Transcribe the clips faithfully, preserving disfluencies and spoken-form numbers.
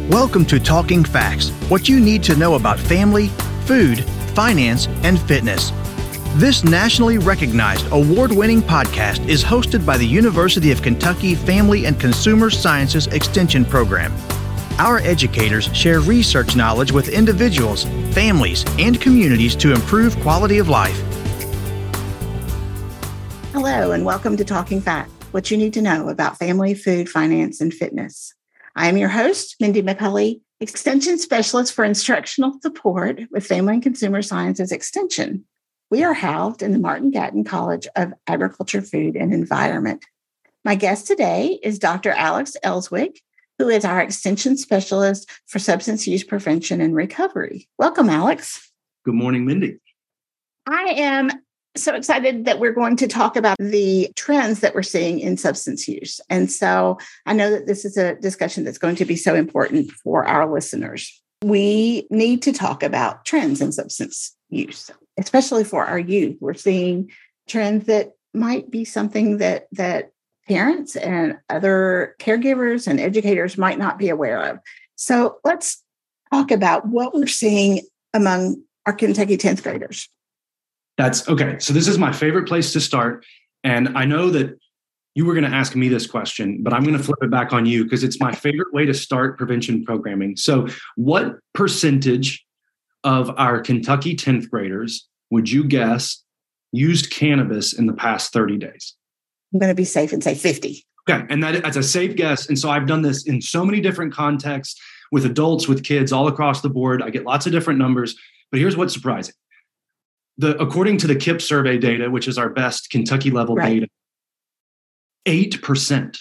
Welcome to Talking Facts, what you need to know about family, food, finance, and fitness. This nationally recognized, award-winning podcast is hosted by the University of Kentucky Family and Consumer Sciences Extension Program. Our educators share research knowledge with individuals, families, and communities to improve quality of life. Hello, and welcome to Talking Facts, what you need to know about family, food, finance, and fitness. I am your host, Mindy McCulley, Extension Specialist for Instructional Support with Family and Consumer Sciences Extension. We are housed in the Martin Gatton College of Agriculture, Food, and Environment. My guest today is Doctor Alex Elswick, who is our Extension Specialist for Substance Use Prevention and Recovery. Welcome, Alex. Good morning, Mindy. I am so excited that we're going to talk about the trends that we're seeing in substance use. And so I know that this is a discussion that's going to be so important for our listeners. We need to talk about trends in substance use, especially for our youth. We're seeing trends that might be something that, that parents and other caregivers and educators might not be aware of. So let's talk about what we're seeing among our Kentucky tenth graders. That's okay. So this is my favorite place to start. And I know that you were going to ask me this question, but I'm going to flip it back on you because it's my favorite way to start prevention programming. So what percentage of our Kentucky tenth graders would you guess used cannabis in the past thirty days? I'm going to be safe and say fifty. Okay. And that, that's a safe guess. And so I've done this in so many different contexts with adults, with kids all across the board. I get lots of different numbers, but here's what's surprising. The, according to the K I P S survey data, which is our best Kentucky level right. data, eight percent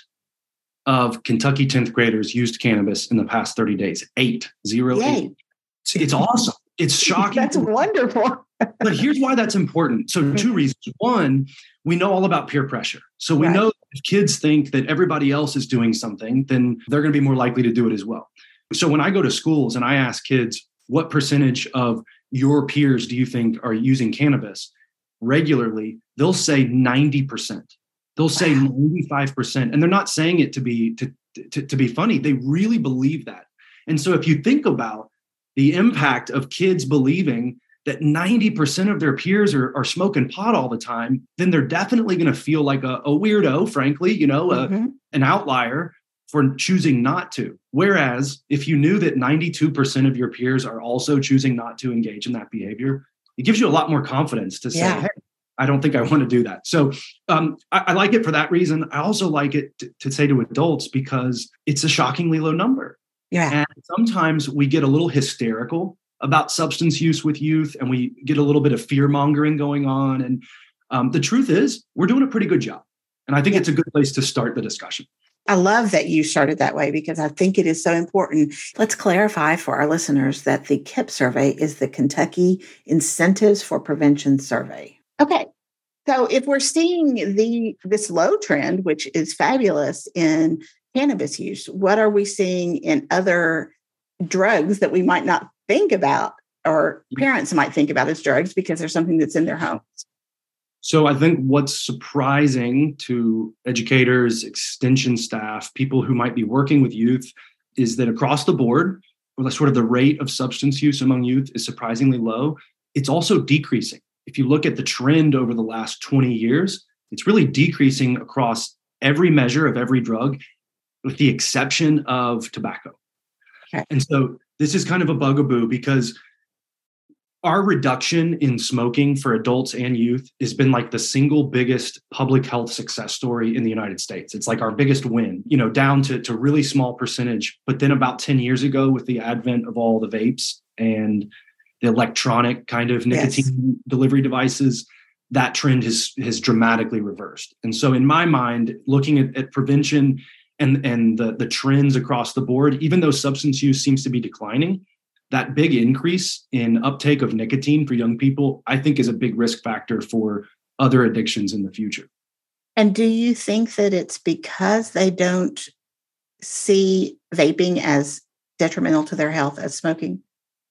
of Kentucky tenth graders used cannabis in the past thirty days. Eight, zero, Yay. eight. See, it's awesome. It's shocking. That's wonderful. But here's why that's important. So two reasons. One, we know all about peer pressure. So we right. know if kids think that everybody else is doing something, then they're going to be more likely to do it as well. So when I go to schools and I ask kids, what percentage of your peers do you think are using cannabis regularly? They'll say ninety percent. They'll say wow. ninety-five percent. And they're not saying it to be to, to, to be funny. They really believe that. And so if you think about the impact of kids believing that ninety percent of their peers are, are smoking pot all the time, then they're definitely going to feel like a, a weirdo, frankly, you know, mm-hmm. a, an outlier for choosing not to. Whereas if you knew that ninety-two percent of your peers are also choosing not to engage in that behavior, it gives you a lot more confidence to say, yeah. hey, I don't think I want to do that. So um, I, I like it for that reason. I also like it to, to say to adults because it's a shockingly low number. Yeah. And sometimes we get a little hysterical about substance use with youth and we get a little bit of fear mongering going on. And um, the truth is we're doing a pretty good job. And I think yeah. it's a good place to start the discussion. I love that you started that way because I think it is so important. Let's clarify for our listeners that the K I P survey is the Kentucky Incentives for Prevention survey. Okay. So if we're seeing the this low trend, which is fabulous in cannabis use, what are we seeing in other drugs that we might not think about or parents might think about as drugs because there's something that's in their homes? So I think what's surprising to educators, extension staff, people who might be working with youth is that across the board, or sort of the rate of substance use among youth is surprisingly low. It's also decreasing. If you look at the trend over the last twenty years, it's really decreasing across every measure of every drug, with the exception of tobacco. Okay. And so this is kind of a bugaboo because our reduction in smoking for adults and youth has been like the single biggest public health success story in the United States. It's like our biggest win, you know, down to, to really small percentage. But then about ten years ago, with the advent of all the vapes and the electronic kind of nicotine yes. delivery devices, that trend has, has dramatically reversed. And so in my mind, looking at, at prevention and, and the, the trends across the board, even though substance use seems to be declining, that big increase in uptake of nicotine for young people, I think is a big risk factor for other addictions in the future. And do you think that it's because they don't see vaping as detrimental to their health as smoking?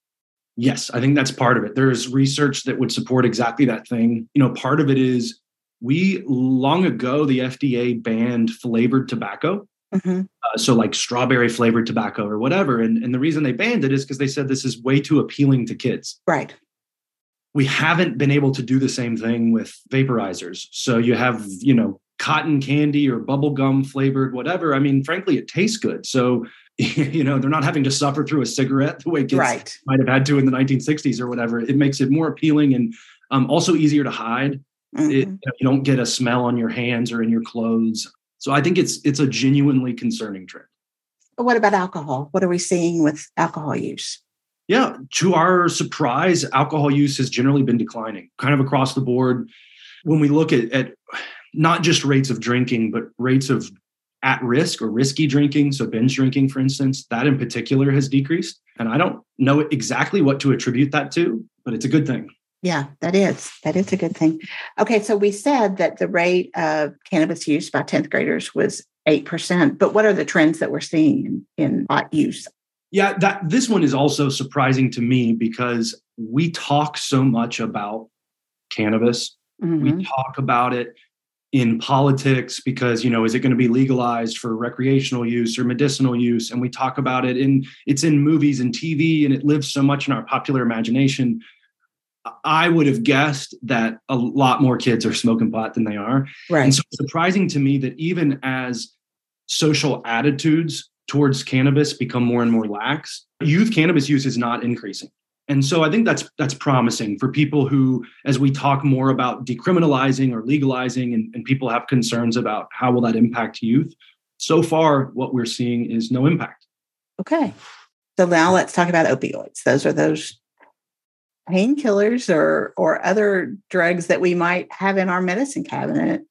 Yes, I think that's part of it. There's research that would support exactly that thing. You know, part of it is we long ago, the F D A banned flavored tobacco. Mm-hmm. Uh, so like strawberry flavored tobacco or whatever. And, and the reason they banned it is because they said this is way too appealing to kids. Right. We haven't been able to do the same thing with vaporizers. So you have, you know, cotton candy or bubble gum flavored, whatever. I mean, frankly, it tastes good. So, you know, they're not having to suffer through a cigarette the way kids right. might have had to in the nineteen sixties or whatever. It makes it more appealing and um, also easier to hide. Mm-hmm. It, you know, you don't get a smell on your hands or in your clothes. So I think it's it's a genuinely concerning trend. What about alcohol? What are we seeing with alcohol use? Yeah, to our surprise, alcohol use has generally been declining kind of across the board. When we look at, at not just rates of drinking, but rates of at risk or risky drinking, so binge drinking, for instance, that in particular has decreased. And I don't know exactly what to attribute that to, but it's a good thing. Yeah, that is. That is a good thing. Okay, so we said that the rate of cannabis use by tenth graders was eight percent, but what are the trends that we're seeing in, in pot use? Yeah, that this one is also surprising to me because we talk so much about cannabis. Mm-hmm. We talk about it in politics because, you know, is it going to be legalized for recreational use or medicinal use? And we talk about it in, it's in movies and T V, and it lives so much in our popular imagination. I would have guessed that a lot more kids are smoking pot than they are. Right. And so it's surprising to me that even as social attitudes towards cannabis become more and more lax, youth cannabis use is not increasing. And so I think that's that's promising for people who, as we talk more about decriminalizing or legalizing, and, and people have concerns about how will that impact youth. So far, what we're seeing is no impact. Okay. So now let's talk about opioids. Those are those painkillers or or other drugs that we might have in our medicine cabinet,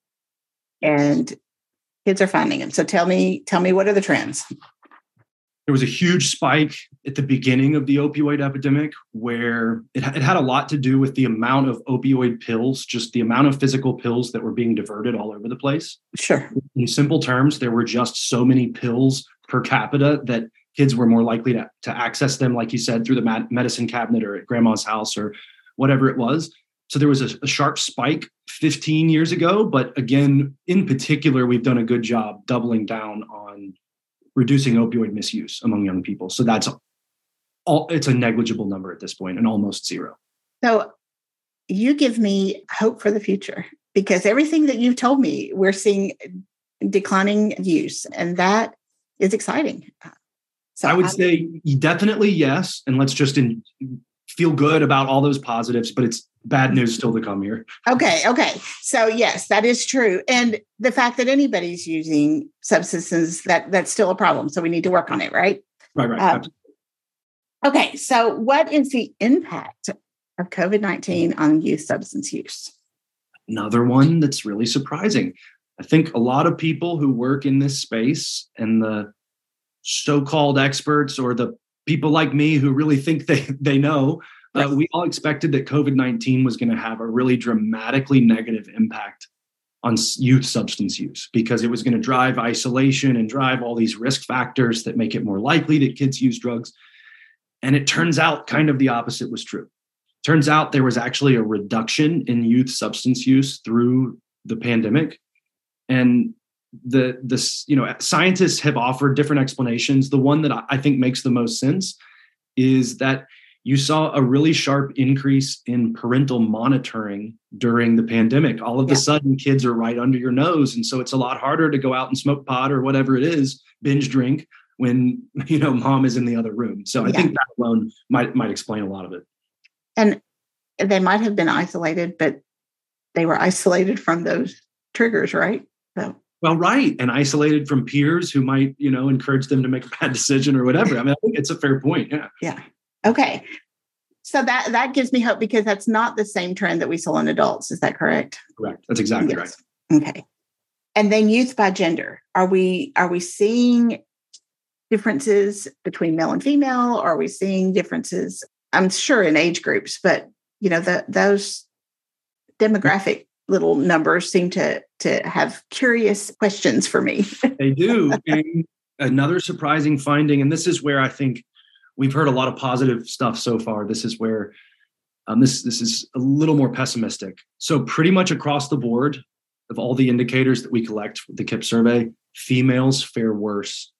and kids are finding them. So tell me, tell me, what are the trends? There was a huge spike at the beginning of the opioid epidemic where it, it had a lot to do with the amount of opioid pills, just the amount of physical pills that were being diverted all over the place. Sure. In simple terms, there were just so many pills per capita that kids were more likely to, to access them, like you said, through the medicine cabinet or at grandma's house or whatever it was. So there was a, a sharp spike fifteen years ago. But again, in particular, we've done a good job doubling down on reducing opioid misuse among young people. So that's all, it's a negligible number at this point and almost zero. So you give me hope for the future because everything that you've told me, we're seeing declining use, and that is exciting. So I would I, say definitely yes. And let's just in, feel good about all those positives, but it's bad news still to come here. Okay. Okay. So yes, that is true. And the fact that anybody's using substances, that that's still a problem. So we need to work on it, right? Right, right. Um, okay. So what is the impact of COVID nineteen on youth substance use? Another one that's really surprising. I think a lot of people who work in this space and the so-called experts or the people like me who really think they, they know, right. uh, we all expected that COVID nineteen was going to have a really dramatically negative impact on youth substance use because it was going to drive isolation and drive all these risk factors that make it more likely that kids use drugs. And it turns out kind of the opposite was true. Turns out there was actually a reduction in youth substance use through the pandemic. And the this you know scientists have offered different explanations. The one that I think makes the most sense is that you saw a really sharp increase in parental monitoring during the pandemic. All of yeah. a sudden, kids are right under your nose, and so it's a lot harder to go out and smoke pot or whatever it is, binge drink when you know mom is in the other room. So I yeah. think that alone might might explain a lot of it. And they might have been isolated, but they were isolated from those triggers, right? So. Well, right. And isolated from peers who might, you know, encourage them to make a bad decision or whatever. I mean, I think it's a fair point. Yeah. Yeah. Okay. So that, that gives me hope because that's not the same trend that we saw in adults. Is that correct? Correct. That's exactly yes. right. Okay. And then youth by gender. Are we, are we seeing differences between male and female? Or are we seeing differences, I'm sure, in age groups, but, you know, the, those demographic little numbers seem to to have curious questions for me. They do. And another surprising finding, and this is where I think we've heard a lot of positive stuff so far. This is where um, this this is a little more pessimistic. So pretty much across the board of all the indicators that we collect with the K I P survey, females fare worse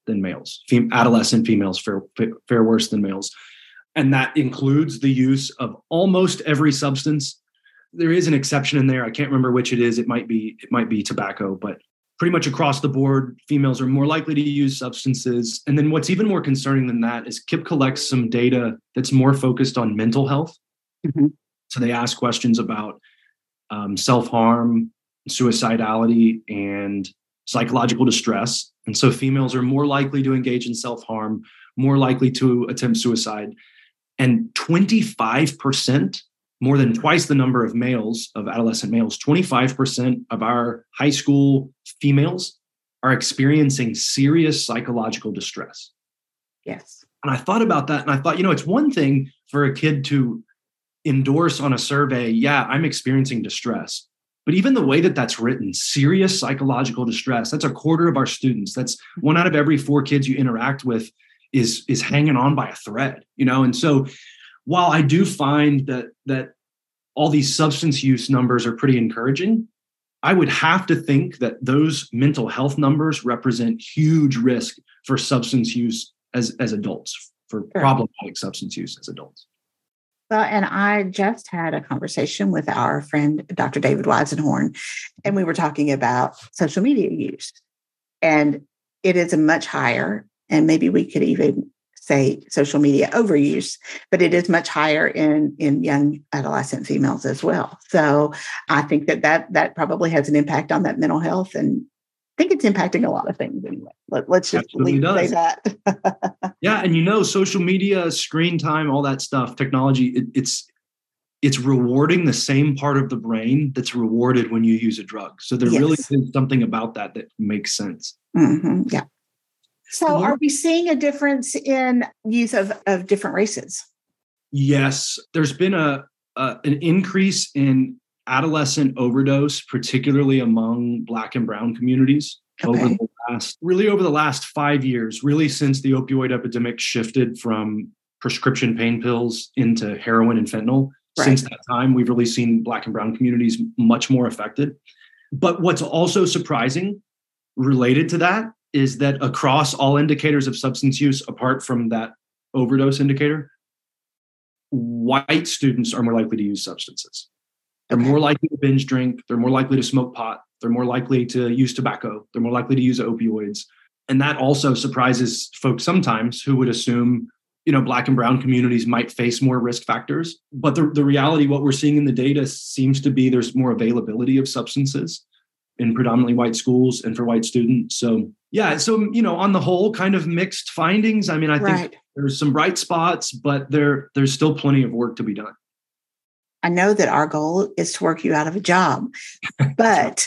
than males. Fem- adolescent females fare, fare worse than males. And that includes the use of almost every substance. There is an exception in there. I can't remember which it is. It might be, it might be tobacco, but pretty much across the board, females are more likely to use substances. And then what's even more concerning than that is K I P collects some data that's more focused on mental health. Mm-hmm. So they ask questions about um, self-harm, suicidality, and psychological distress. And so females are more likely to engage in self-harm, more likely to attempt suicide. And twenty-five percent, more than twice the number of males, of adolescent males, twenty-five percent of our high school females are experiencing serious psychological distress. Yes. And I thought about that and I thought, you know, it's one thing for a kid to endorse on a survey, yeah, I'm experiencing distress. But even the way that that's written, serious psychological distress, that's a quarter of our students. That's one out of every four kids you interact with is, is hanging on by a thread, you know? And so while I do find that, that all these substance use numbers are pretty encouraging, I would have to think that those mental health numbers represent huge risk for substance use as, as adults, for sure. problematic substance use as adults. Well, and I just had a conversation with our friend, Doctor David Weisenhorn, and we were talking about social media use. And it is a much higher, and maybe we could even say social media overuse, but it is much higher in, in young adolescent females as well. So I think that, that that probably has an impact on that mental health. And I think it's impacting a lot of things anyway. Let, let's just leave, say that. Yeah. And you know, social media, screen time, all that stuff, technology, it, it's it's rewarding the same part of the brain that's rewarded when you use a drug. So there yes. really is something about that that makes sense. Mm-hmm. Yeah. So are we seeing a difference in use of, of different races? Yes. There's been a, a an increase in adolescent overdose, particularly among Black and Brown communities okay. over the last, really over the last five years, really since the opioid epidemic shifted from prescription pain pills into heroin and fentanyl. Right. Since that time, we've really seen Black and Brown communities much more affected. But what's also surprising related to that is that across all indicators of substance use, apart from that overdose indicator, white students are more likely to use substances. They're okay. more likely to binge drink. They're more likely to smoke pot. They're more likely to use tobacco. They're more likely to use opioids. And that also surprises folks sometimes who would assume, you know, Black and Brown communities might face more risk factors. But the, the reality, what we're seeing in the data seems to be there's more availability of substances in predominantly white schools and for white students. So yeah, so, you know, on the whole, kind of mixed findings. I mean, I right. think there's some bright spots, but there there's still plenty of work to be done. I know that our goal is to work you out of a job, but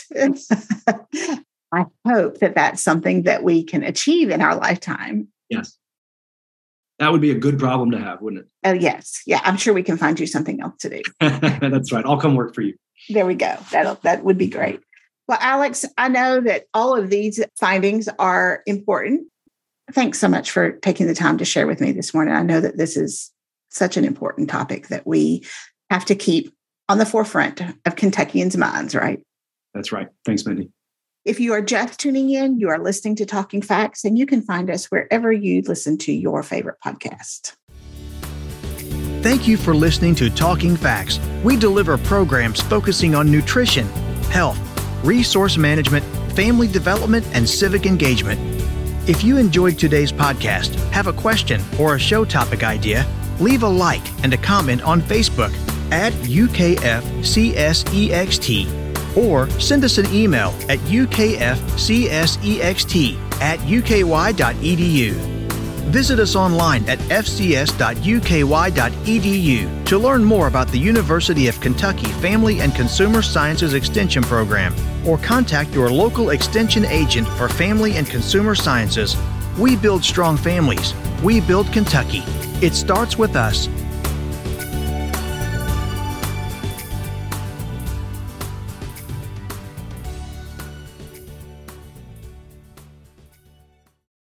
I hope that that's something that we can achieve in our lifetime. Yes. That would be a good problem to have, wouldn't it? Oh, yes. Yeah, I'm sure we can find you something else to do. That's right. I'll come work for you. There we go. That'll, that would be great. Well, Alex, I know that all of these findings are important. Thanks so much for taking the time to share with me this morning. I know that this is such an important topic that we have to keep on the forefront of Kentuckians' minds, right? That's right. Thanks, Mindy. If you are just tuning in, you are listening to Talking Facts, and you can find us wherever you listen to your favorite podcast. Thank you for listening to Talking Facts. We deliver programs focusing on nutrition, health, resource management, family development, and civic engagement. If you enjoyed today's podcast, have a question or a show topic idea, leave a like and a comment on Facebook at U K F C S E X T or send us an email at U K F C S E X T at U K Y dot E D U. Visit us online at F C S dot U K Y dot E D U to learn more about the University of Kentucky Family and Consumer Sciences Extension Program, or contact your local extension agent for Family and Consumer Sciences. We build strong families. We build Kentucky. It starts with us.